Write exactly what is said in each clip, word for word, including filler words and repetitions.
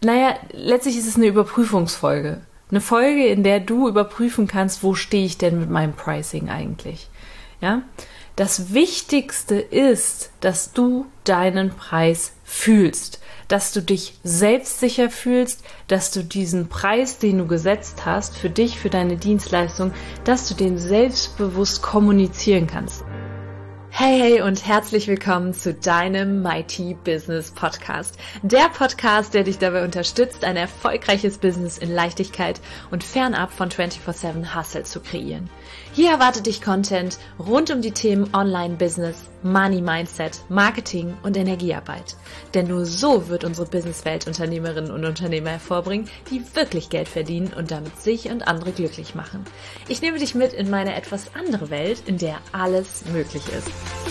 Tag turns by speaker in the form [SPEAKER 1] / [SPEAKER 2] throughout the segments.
[SPEAKER 1] naja, letztlich ist es eine Überprüfungsfolge. Eine Folge, in der du überprüfen kannst, wo stehe ich denn mit meinem Pricing eigentlich. Ja? Das Wichtigste ist, dass du deinen Preis fühlst, dass du dich selbstsicher fühlst, dass du diesen Preis, den du gesetzt hast, für dich, für deine Dienstleistung, dass du den selbstbewusst kommunizieren kannst. Hey, hey und herzlich willkommen zu deinem Mighty Business Podcast. Der Podcast, der dich dabei unterstützt, ein erfolgreiches Business in Leichtigkeit und fernab von vierundzwanzig sieben Hustle zu kreieren. Hier erwartet dich Content rund um die Themen Online-Business, Money-Mindset, Marketing und Energiearbeit. Denn nur so wird unsere Businesswelt Unternehmerinnen und Unternehmer hervorbringen, die wirklich Geld verdienen und damit sich und andere glücklich machen. Ich nehme dich mit in meine etwas andere Welt, in der alles möglich ist.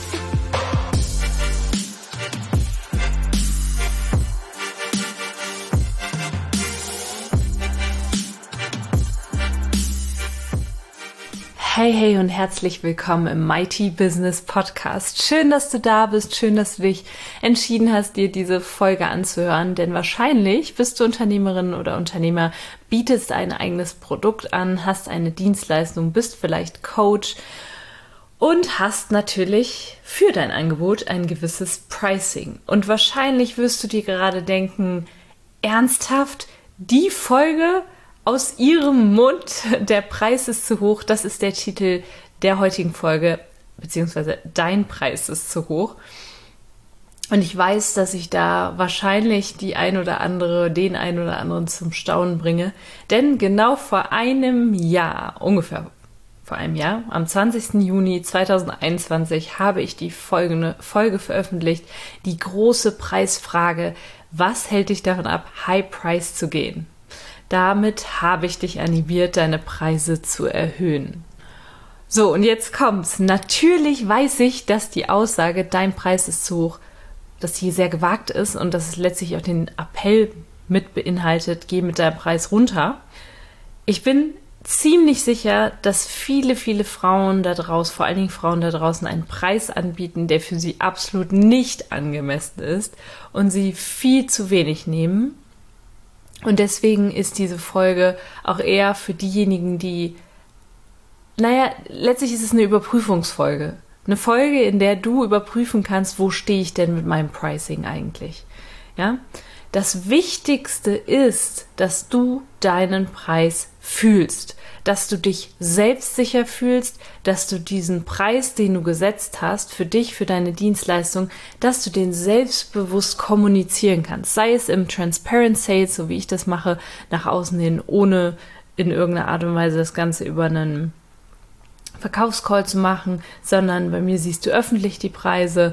[SPEAKER 1] Hey, hey und herzlich willkommen im Mighty Business Podcast. Schön, dass du da bist, schön, dass du dich entschieden hast, dir diese Folge anzuhören, denn wahrscheinlich bist du Unternehmerin oder Unternehmer, bietest ein eigenes Produkt an, hast eine Dienstleistung, bist vielleicht Coach und hast natürlich für dein Angebot ein gewisses Pricing. Und wahrscheinlich wirst du dir gerade denken, ernsthaft, die Folge aus ihrem Mund, der Preis ist zu hoch, das ist der Titel der heutigen Folge, beziehungsweise dein Preis ist zu hoch. Und ich weiß, dass ich da wahrscheinlich die ein oder andere, den ein oder anderen zum Staunen bringe, denn genau vor einem Jahr, ungefähr vor einem Jahr, am zwanzigsten Juni zweitausendeinundzwanzig, habe ich die folgende Folge veröffentlicht, die große Preisfrage: Was hält dich davon ab, High Price zu gehen? Damit habe ich dich animiert, deine Preise zu erhöhen. So, und jetzt kommt's. Natürlich weiß ich, dass die Aussage, dein Preis ist zu hoch, dass sie sehr gewagt ist und dass es letztlich auch den Appell mit beinhaltet, geh mit deinem Preis runter. Ich bin ziemlich sicher, dass viele, viele Frauen da draußen, vor allen Dingen Frauen da draußen, einen Preis anbieten, der für sie absolut nicht angemessen ist und sie viel zu wenig nehmen. Und deswegen ist diese Folge auch eher für diejenigen, die, naja, letztlich ist es eine Überprüfungsfolge. Eine Folge, in der du überprüfen kannst, wo stehe ich denn mit meinem Pricing eigentlich. Ja? Das Wichtigste ist, dass du deinen Preis fühlst, dass du dich selbstsicher fühlst, dass du diesen Preis, den du gesetzt hast, für dich, für deine Dienstleistung, dass du den selbstbewusst kommunizieren kannst. Sei es im Transparent Sales, so wie ich das mache, nach außen hin, ohne in irgendeiner Art und Weise das Ganze über einen Verkaufscall zu machen, sondern bei mir siehst du öffentlich die Preise.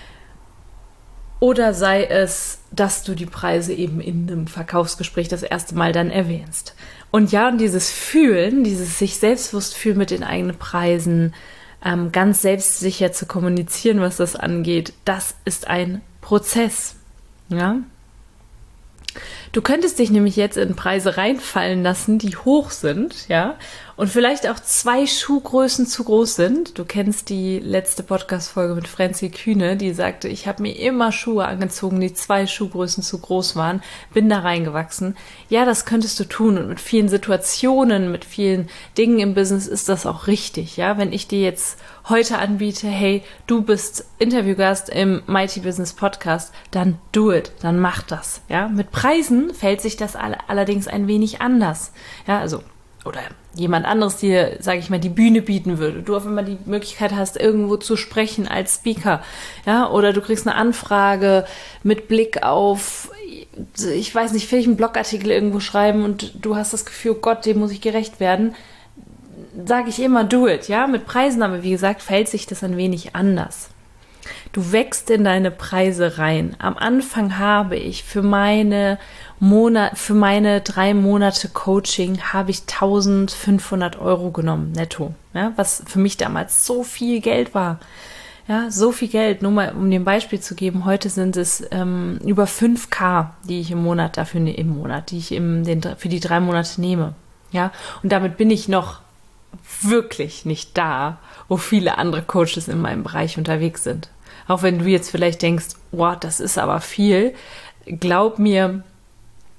[SPEAKER 1] Oder sei es, dass du die Preise eben in einem Verkaufsgespräch das erste Mal dann erwähnst. Und ja, und dieses Fühlen, dieses sich selbstbewusst fühlen mit den eigenen Preisen, ähm, ganz selbstsicher zu kommunizieren, was das angeht, das ist ein Prozess. Ja? Du könntest dich nämlich jetzt in Preise reinfallen lassen, die hoch sind, ja, und vielleicht auch zwei Schuhgrößen zu groß sind. Du kennst die letzte Podcast-Folge mit Franzi Kühne, die sagte, ich habe mir immer Schuhe angezogen, die zwei Schuhgrößen zu groß waren, bin da reingewachsen. Ja, das könntest du tun und mit vielen Situationen, mit vielen Dingen im Business ist das auch richtig, ja. Wenn ich dir jetzt heute anbiete, hey, du bist Interviewgast im Mighty Business Podcast, dann do it, dann mach das, ja. Mit Preisen fällt sich das allerdings ein wenig anders, ja, also, oder jemand anderes dir, sage ich mal, die Bühne bieten würde. Du auf einmal die Möglichkeit hast, irgendwo zu sprechen als Speaker, ja, oder du kriegst eine Anfrage mit Blick auf, ich weiß nicht, will ich einen Blogartikel irgendwo schreiben und du hast das Gefühl, oh Gott, dem muss ich gerecht werden, sage ich immer, do it, ja, mit Preisen, aber wie gesagt, fällt sich das ein wenig anders. Du wächst in deine Preise rein. Am Anfang habe ich für meine Monat, für meine drei Monate Coaching habe ich eintausendfünfhundert Euro genommen, netto, ja, was für mich damals so viel Geld war. Ja, so viel Geld, nur mal um dir ein Beispiel zu geben, heute sind es ähm, über fünf K, die ich im Monat dafür, ne, im Monat, die ich im, den, für die drei Monate nehme. Ja, und damit bin ich noch wirklich nicht da, wo viele andere Coaches in meinem Bereich unterwegs sind. Auch wenn du jetzt vielleicht denkst, wow, das ist aber viel. Glaub mir,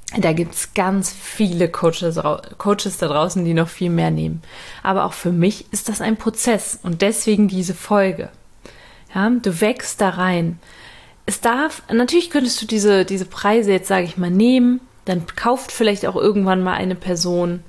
[SPEAKER 1] Da gibt's ganz viele Coaches, Coaches da draußen, die noch viel mehr nehmen. Aber auch für mich ist das ein Prozess und deswegen diese Folge. Ja, du wächst da rein. Es darf, natürlich könntest du diese, diese Preise jetzt, sage ich mal, nehmen, dann kauft vielleicht auch irgendwann mal eine Person.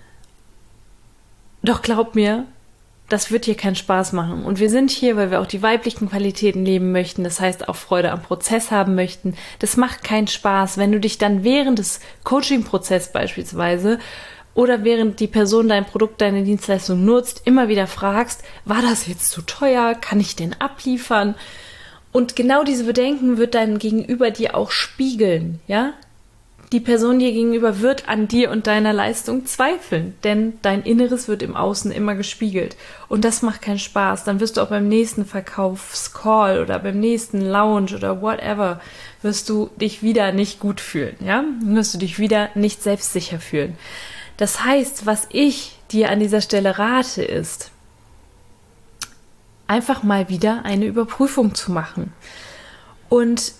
[SPEAKER 1] Doch glaub mir, das wird dir keinen Spaß machen. Und wir sind hier, weil wir auch die weiblichen Qualitäten leben möchten, das heißt auch Freude am Prozess haben möchten. Das macht keinen Spaß, wenn du dich dann während des Coaching-Prozesses beispielsweise oder während die Person dein Produkt, deine Dienstleistung nutzt, immer wieder fragst, war das jetzt zu teuer? Kann ich den abliefern? Und genau diese Bedenken wird dein Gegenüber dir auch spiegeln, ja? Die Person dir gegenüber wird an dir und deiner Leistung zweifeln, denn dein Inneres wird im Außen immer gespiegelt. Und das macht keinen Spaß. Dann wirst du auch beim nächsten Verkaufscall oder beim nächsten Lounge oder whatever, wirst du dich wieder nicht gut fühlen, ja? Wirst du dich wieder nicht selbstsicher fühlen. Das heißt, was ich dir an dieser Stelle rate, ist, einfach mal wieder eine Überprüfung zu machen. Und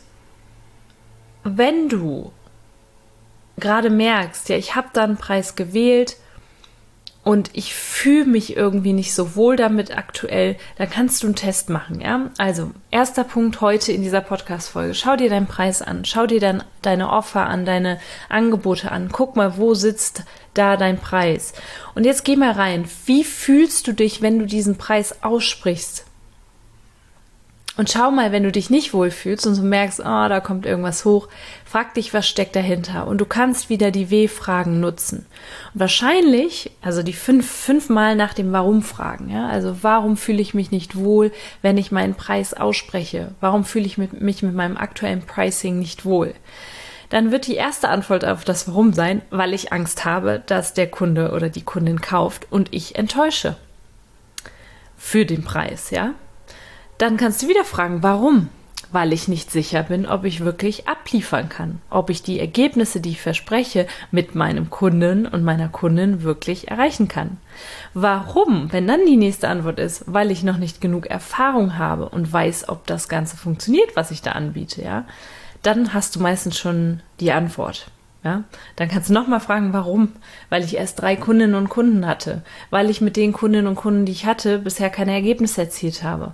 [SPEAKER 1] wenn du gerade merkst, ja, ich habe da einen Preis gewählt und ich fühle mich irgendwie nicht so wohl damit aktuell, dann kannst du einen Test machen, ja. Also, erster Punkt heute in dieser Podcast-Folge. Schau dir deinen Preis an, schau dir dann deine Offer an, deine Angebote an. Guck mal, wo sitzt da dein Preis? Und jetzt geh mal rein. Wie fühlst du dich, wenn du diesen Preis aussprichst? Und schau mal, wenn du dich nicht wohlfühlst und so merkst, oh, da kommt irgendwas hoch, frag dich, was steckt dahinter. Und du kannst wieder die W-Fragen nutzen. Und wahrscheinlich, also die fünf, fünfmal nach dem Warum fragen, ja, also warum fühle ich mich nicht wohl, wenn ich meinen Preis ausspreche? Warum fühle ich mich mit meinem aktuellen Pricing nicht wohl? Dann wird die erste Antwort auf das Warum sein, weil ich Angst habe, dass der Kunde oder die Kundin kauft und ich enttäusche. Für den Preis, ja. Dann kannst du wieder fragen, warum? Weil ich nicht sicher bin, ob ich wirklich abliefern kann, ob ich die Ergebnisse, die ich verspreche, mit meinem Kunden und meiner Kundin wirklich erreichen kann. Warum? Wenn dann die nächste Antwort ist, weil ich noch nicht genug Erfahrung habe und weiß, ob das Ganze funktioniert, was ich da anbiete, ja, dann hast du meistens schon die Antwort. Ja, dann kannst du nochmal fragen, warum? Weil ich erst drei Kundinnen und Kunden hatte, weil ich mit den Kundinnen und Kunden, die ich hatte, bisher keine Ergebnisse erzielt habe.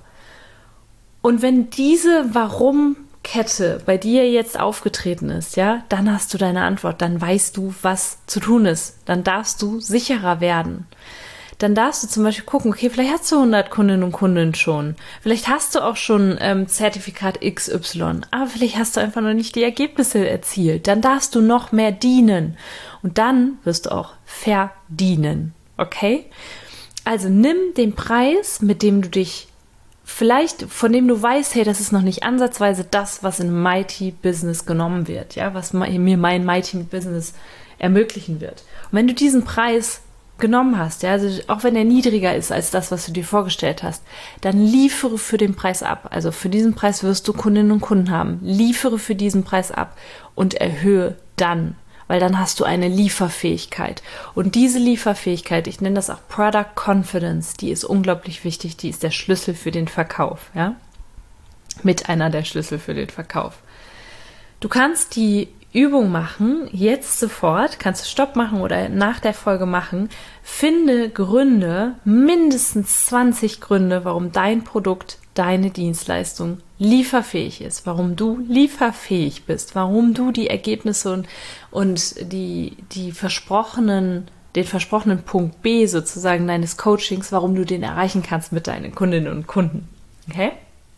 [SPEAKER 1] Und wenn diese Warum-Kette bei dir jetzt aufgetreten ist, ja, dann hast du deine Antwort, dann weißt du, was zu tun ist. Dann darfst du sicherer werden. Dann darfst du zum Beispiel gucken, okay, vielleicht hast du hundert Kundinnen und Kunden schon. Vielleicht hast du auch schon ähm, Zertifikat X Y, aber vielleicht hast du einfach noch nicht die Ergebnisse erzielt. Dann darfst du noch mehr dienen. Und dann wirst du auch verdienen, okay? Also nimm den Preis, mit dem du dich vielleicht, von dem du weißt, hey, das ist noch nicht ansatzweise das, was in Mighty Business genommen wird, ja, was mir mein Mighty Business ermöglichen wird. Und wenn du diesen Preis genommen hast, ja, also auch wenn er niedriger ist als das, was du dir vorgestellt hast, dann liefere für den Preis ab. Also für diesen Preis wirst du Kundinnen und Kunden haben. Liefere für diesen Preis ab und erhöhe dann, weil dann hast du eine Lieferfähigkeit. Und diese Lieferfähigkeit, ich nenne das auch Product Confidence, die ist unglaublich wichtig, die ist der Schlüssel für den Verkauf, ja? Mit einer der Schlüssel für den Verkauf. Du kannst die Übung machen, jetzt sofort, kannst du Stopp machen oder nach der Folge machen. Finde Gründe, mindestens zwanzig Gründe, warum dein Produkt, deine Dienstleistung lieferfähig ist, warum du lieferfähig bist, warum du die Ergebnisse und, und die, die versprochenen, den versprochenen Punkt B sozusagen deines Coachings, warum du den erreichen kannst mit deinen Kundinnen und Kunden. Okay?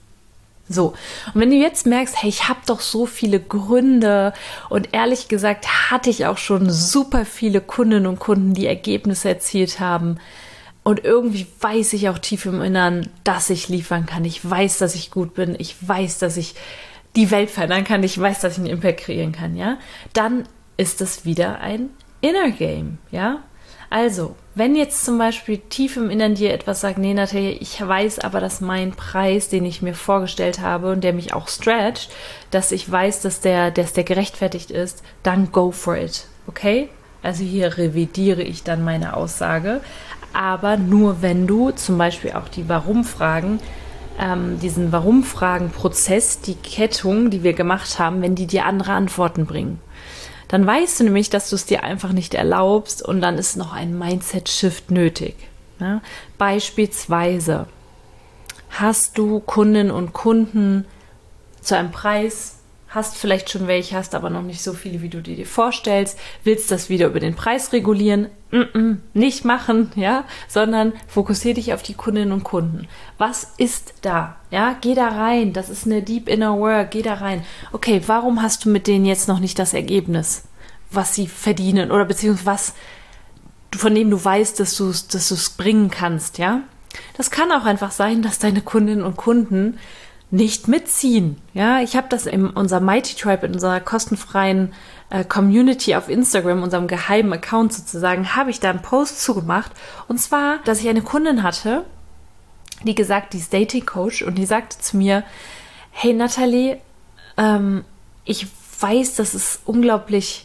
[SPEAKER 1] So, und wenn du jetzt merkst, hey, ich habe doch so viele Gründe und ehrlich gesagt hatte ich auch schon super viele Kundinnen und Kunden, die Ergebnisse erzielt haben und irgendwie weiß ich auch tief im Innern, dass ich liefern kann. Ich weiß, dass ich gut bin. Ich weiß, dass ich die Welt verändern kann. Ich weiß, dass ich einen Impact kreieren kann, ja? Dann ist es wieder ein Inner Game, ja? Also, wenn jetzt zum Beispiel tief im Innern dir etwas sagt, nee, Natalia, ich weiß aber, dass mein Preis, den ich mir vorgestellt habe und der mich auch stretcht, dass ich weiß, dass der, dass der gerechtfertigt ist, dann go for it, okay? Also hier revidiere ich dann meine Aussage, aber nur wenn du zum Beispiel auch die Warum-Fragen, ähm, diesen Warum-Fragen-Prozess, die Kettung, die wir gemacht haben, wenn die dir andere Antworten bringen. Dann weißt du nämlich, dass du es dir einfach nicht erlaubst und dann ist noch ein Mindset-Shift nötig. Ja? Beispielsweise hast du Kundinnen und Kunden zu einem Preis, hast vielleicht schon welche, hast aber noch nicht so viele, wie du dir vorstellst, willst das wieder über den Preis regulieren, Mm-mm, nicht machen, ja, sondern fokussiere dich auf die Kundinnen und Kunden. Was ist da? Ja, geh da rein, das ist eine Deep Inner Work, geh da rein. Okay, warum hast du mit denen jetzt noch nicht das Ergebnis, was sie verdienen oder beziehungsweise was, von dem du weißt, dass du es dass du es bringen kannst, ja? Das kann auch einfach sein, dass deine Kundinnen und Kunden nicht mitziehen. Ja, ich habe das in unserem Mighty Tribe, in unserer kostenfreien äh, Community auf Instagram, unserem geheimen Account sozusagen, habe ich da einen Post zugemacht. Und zwar, dass ich eine Kundin hatte, die gesagt, die ist Dating Coach und die sagte zu mir, hey Nathalie, ähm, ich weiß, das ist unglaublich,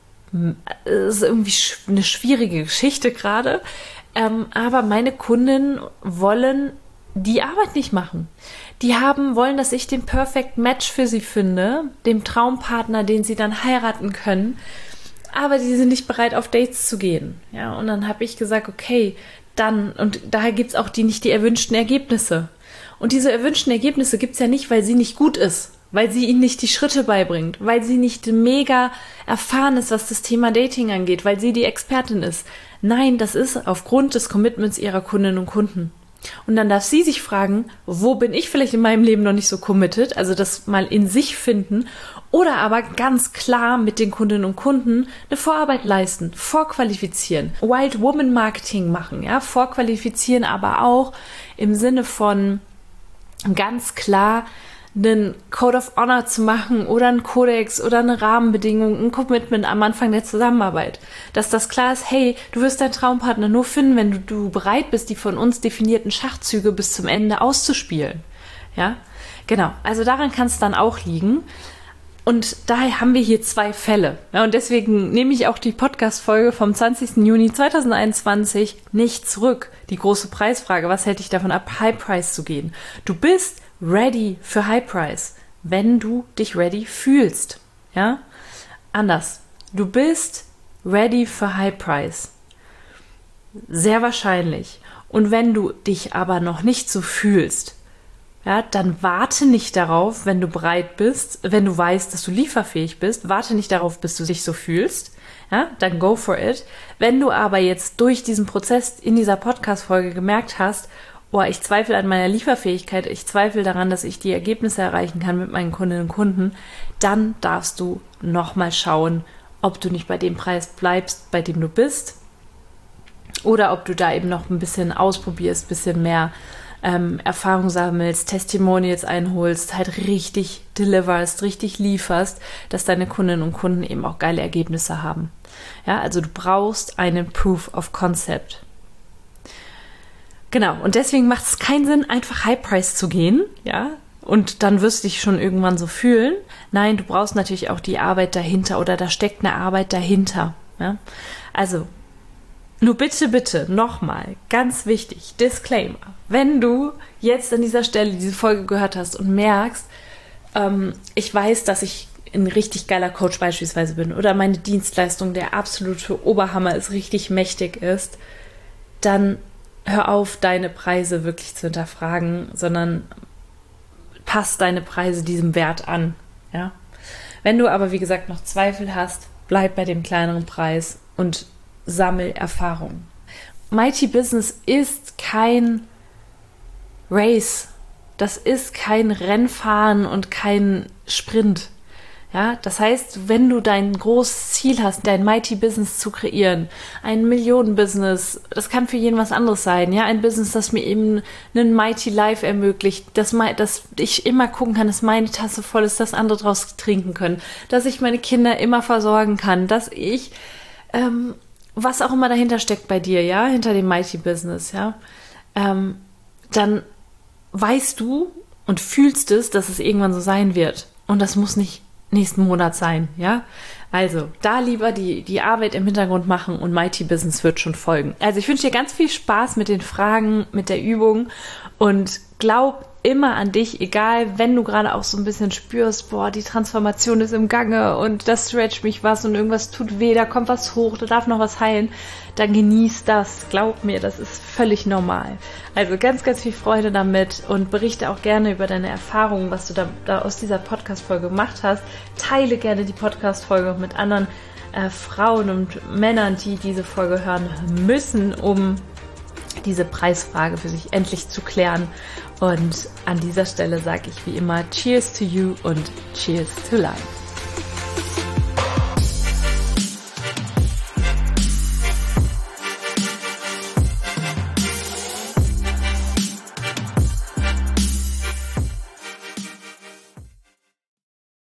[SPEAKER 1] es ist irgendwie eine schwierige Geschichte gerade, ähm, aber meine Kunden wollen die Arbeit nicht machen. Die haben, wollen, dass ich den Perfect Match für sie finde, dem Traumpartner, den sie dann heiraten können, aber die sind nicht bereit, auf Dates zu gehen. Ja, und dann habe ich gesagt, okay, dann, und daher gibt es auch die nicht die erwünschten Ergebnisse. Und diese erwünschten Ergebnisse gibt es ja nicht, weil sie nicht gut ist, weil sie ihnen nicht die Schritte beibringt, weil sie nicht mega erfahren ist, was das Thema Dating angeht, weil sie die Expertin ist. Nein, das ist aufgrund des Commitments ihrer Kundinnen und Kunden. Und dann darf sie sich fragen, wo bin ich vielleicht in meinem Leben noch nicht so committed, also das mal in sich finden oder aber ganz klar mit den Kundinnen und Kunden eine Vorarbeit leisten, vorqualifizieren, Wild Woman Marketing machen, ja, vorqualifizieren, aber auch im Sinne von ganz klar einen Code of Honor zu machen oder einen Kodex oder eine Rahmenbedingung, ein Commitment am Anfang der Zusammenarbeit. Dass das klar ist, hey, du wirst deinen Traumpartner nur finden, wenn du, du bereit bist, die von uns definierten Schachzüge bis zum Ende auszuspielen. Ja, genau. Also daran kann es dann auch liegen. Und daher haben wir hier zwei Fälle. Ja, und deswegen nehme ich auch die Podcast-Folge vom zwanzigsten Juni zweitausendeinundzwanzig nicht zurück. Die große Preisfrage, was hält dich davon ab, High Price zu gehen? Du bist ready für High Price, wenn du dich ready fühlst. Ja? Anders. Du bist ready für High Price. Sehr wahrscheinlich. Und wenn du dich aber noch nicht so fühlst, ja, dann warte nicht darauf, wenn du bereit bist, wenn du weißt, dass du lieferfähig bist, warte nicht darauf, bis du dich so fühlst. Ja, dann go for it. Wenn du aber jetzt durch diesen Prozess in dieser Podcast-Folge gemerkt hast, oh, ich zweifle an meiner Lieferfähigkeit, ich zweifle daran, dass ich die Ergebnisse erreichen kann mit meinen Kundinnen und Kunden, dann darfst du nochmal schauen, ob du nicht bei dem Preis bleibst, bei dem du bist, oder ob du da eben noch ein bisschen ausprobierst, ein bisschen mehr ähm, Erfahrung sammelst, Testimonials einholst, halt richtig deliverst, richtig lieferst, dass deine Kundinnen und Kunden eben auch geile Ergebnisse haben. Ja, also du brauchst einen Proof of Concept. Genau, und deswegen macht es keinen Sinn, einfach High Price zu gehen, ja, und dann wirst du dich schon irgendwann so fühlen. Nein, du brauchst natürlich auch die Arbeit dahinter oder da steckt eine Arbeit dahinter, ja. Also, nur bitte, bitte, nochmal, ganz wichtig, Disclaimer, wenn du jetzt an dieser Stelle diese Folge gehört hast und merkst, ähm, ich weiß, dass ich ein richtig geiler Coach beispielsweise bin oder meine Dienstleistung der absolute Oberhammer ist, richtig mächtig ist, dann hör auf, deine Preise wirklich zu hinterfragen, sondern passt deine Preise diesem Wert an. Ja? Wenn du aber, wie gesagt, noch Zweifel hast, bleib bei dem kleineren Preis und sammel Erfahrung. Mighty Business ist kein Race. Das ist kein Rennfahren und kein Sprint. Ja, das heißt, wenn du dein großes Ziel hast, dein Mighty Business zu kreieren, ein Millionen-Business, das kann für jeden was anderes sein, ja, ein Business, das mir eben einen Mighty Life ermöglicht, dass, mein, dass ich immer gucken kann, dass meine Tasse voll ist, dass andere draus trinken können, dass ich meine Kinder immer versorgen kann, dass ich, ähm, was auch immer dahinter steckt bei dir, ja, hinter dem Mighty Business, ja, ähm, dann weißt du und fühlst es, dass es irgendwann so sein wird. Und das muss nicht nächsten Monat sein, ja? Also, da lieber die, die Arbeit im Hintergrund machen und Mighty Business wird schon folgen. Also, ich wünsche dir ganz viel Spaß mit den Fragen, mit der Übung und glaub immer an dich, egal, wenn du gerade auch so ein bisschen spürst, boah, die Transformation ist im Gange und das stretcht mich was und irgendwas tut weh, da kommt was hoch, da darf noch was heilen, dann genieß das. Glaub mir, das ist völlig normal. Also ganz, ganz viel Freude damit und berichte auch gerne über deine Erfahrungen, was du da, da aus dieser Podcast-Folge gemacht hast. Teile gerne die Podcast-Folge mit anderen äh, Frauen und Männern, die diese Folge hören müssen, um diese Preisfrage für sich endlich zu klären. Und an dieser Stelle sage ich wie immer Cheers to you und Cheers to life.